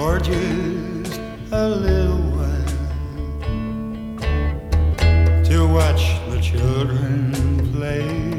for just a little while to watch the children play.